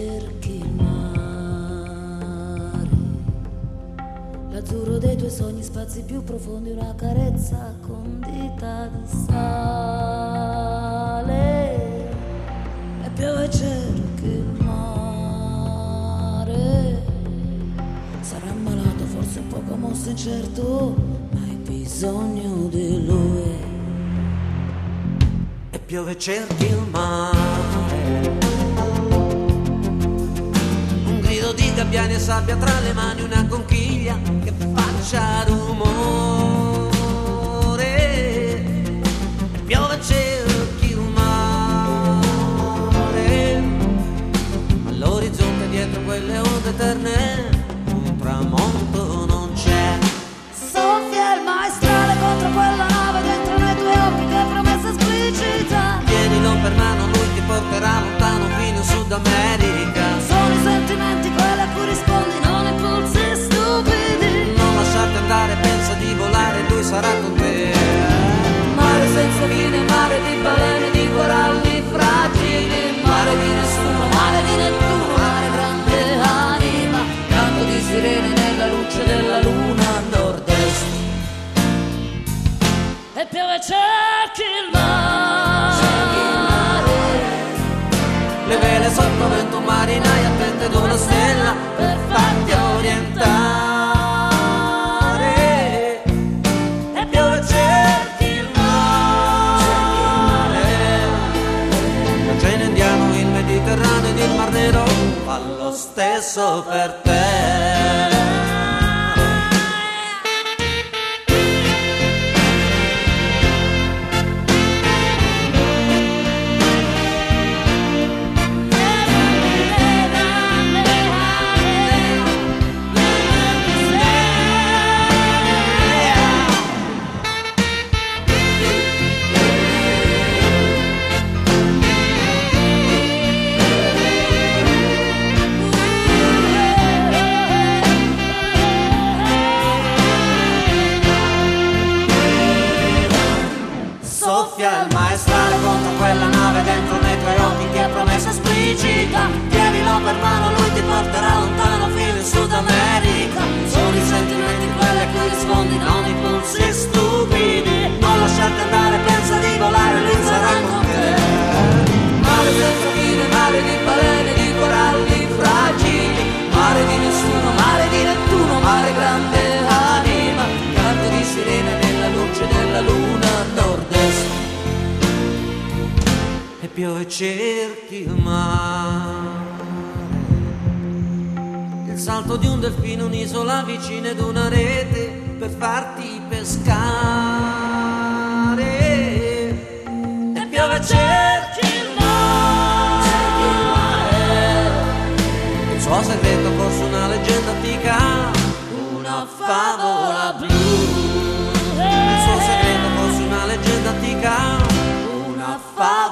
cerchi il mare, l'azzurro dei tuoi sogni, spazi più profondi, una carezza condita di sale, e piove e cerchi il mare. Sarà malato, forse un poco mosso, incerto, ma hai bisogno di lui. E piove e cerchi il mare, un grido di gabbiani e sabbia tra le mani, una conchiglia che faccia rumore. E piove e cerchi il mare, all'orizzonte dietro quelle onde eterne un tramonto non c'è. Soffia il maestrale contro quella nave, dentro nei tuoi occhi che promessa esplicita. Tienilo per mano, lui ti porterà lontano fino in Sud America. Sono i sentimenti quelli a cui rispondi, non impulsi stupidi. Non lasciarti andare, pensa di volare, lui sarà con te. Mare senza fine, mare di balene, di coralli fragili, mare di nessuno, mare di Nettuno, mare grande anima, canto di sirene nella luce della luna a nord-est. E piove cerchi il mare, Le vele sotto vento, marinaia attente ad una stella per farti orientare. E piove cerchi il mare, l'oceano Indiano, il Mediterraneo ed il Mar Nero fa lo stesso per te. Soffia il maestrale contro quella nave, dentro nei tuoi occhi che promessa esplicita. Tienilo per mano, lui ti porterà lontano fino in Sud America. Sono i sentimenti quelli a cui rispondi, non impulsi stupidi. Non lasciarti andare, pensa di volare, lui sarà con te. Mare senza fine, mare di balene, di coralli fragili, mare di nessuno, mare di Nettuno, mare grande anima, canto di sirene nella luce della luna a nord-est. E piove cerchi il mare, il salto di un delfino, un'isola vicina ed una rete per farti pescare. E piove cerchi il mare, il suo segreto forse una leggenda antica, una favola blu. Il suo segreto forse una leggenda antica, una favola